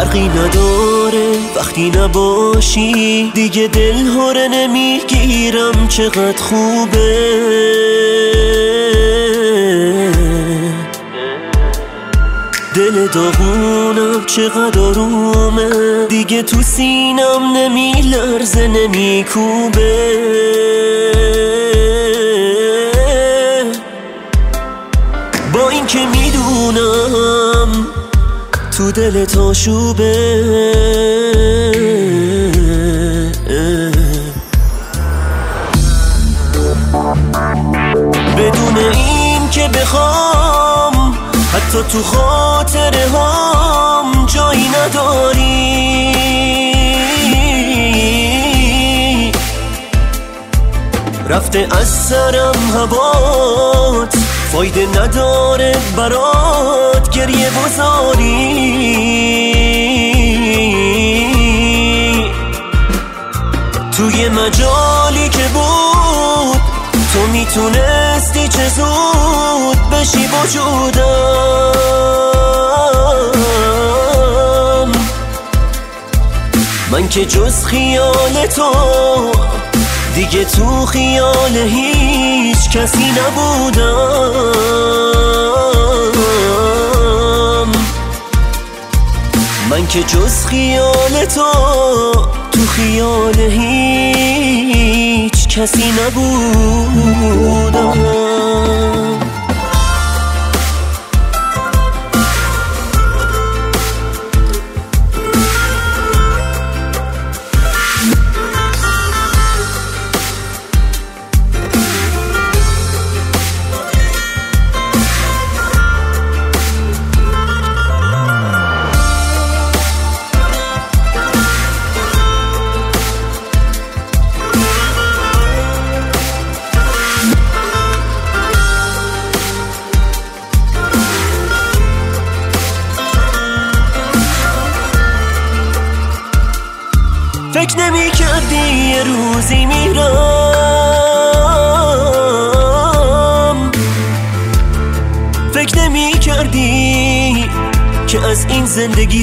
فرقی نداره وقتی نباشی، دیگه دل هره نمیگیرم چقدر خوبه. دل داغونم چقدر آرومه، دیگه تو سینم نمیلرزه نمیکوبه. با این که میدونم تو دلت آشوبه، بدون این که بخوام حتی تو خاطره هم جایی نداری. رفته از سرم هوات، فایده نداره برات گریه بزاری. توی مجالی که بود تو میتونستی چه زود بشی وجودم. من که جز خیال تو دیگه تو خیال هیچ کسی نبودم. من که جز خیال تو خیال هیچ کسی نبودم. فکر نمی کردی یه روزی میرم، فکر نمی کردی که از این زندگی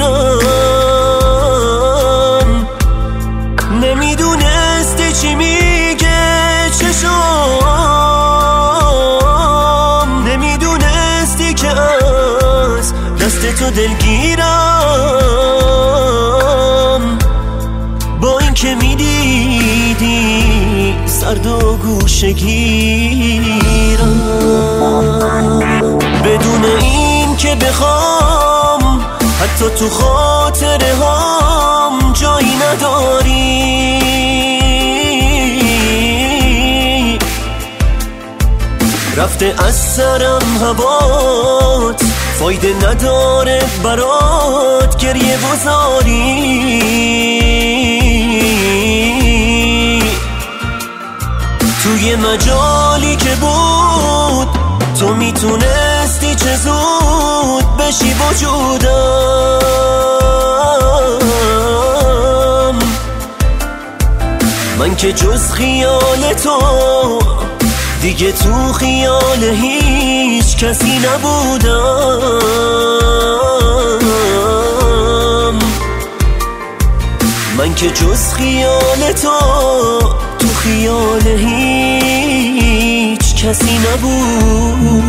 سیرم. نمیدونستی چی میگه چشم، نمیدونستی که از دست تو دلگیرم. با این که میدیدی سرد و گوشه گیرم، بدون این که بخوام حتی تو خاطره هم جایی نداری. رفته از سرم هوات، فایده نداره برات گریه بزاری. توی مجالی که بود تو میتونستی چه زود بشی وجودم. من که جز خیال تو دیگه تو خیال هیچ کسی نبودم. من که جز خیال تو خیال هیچ کسی نبود.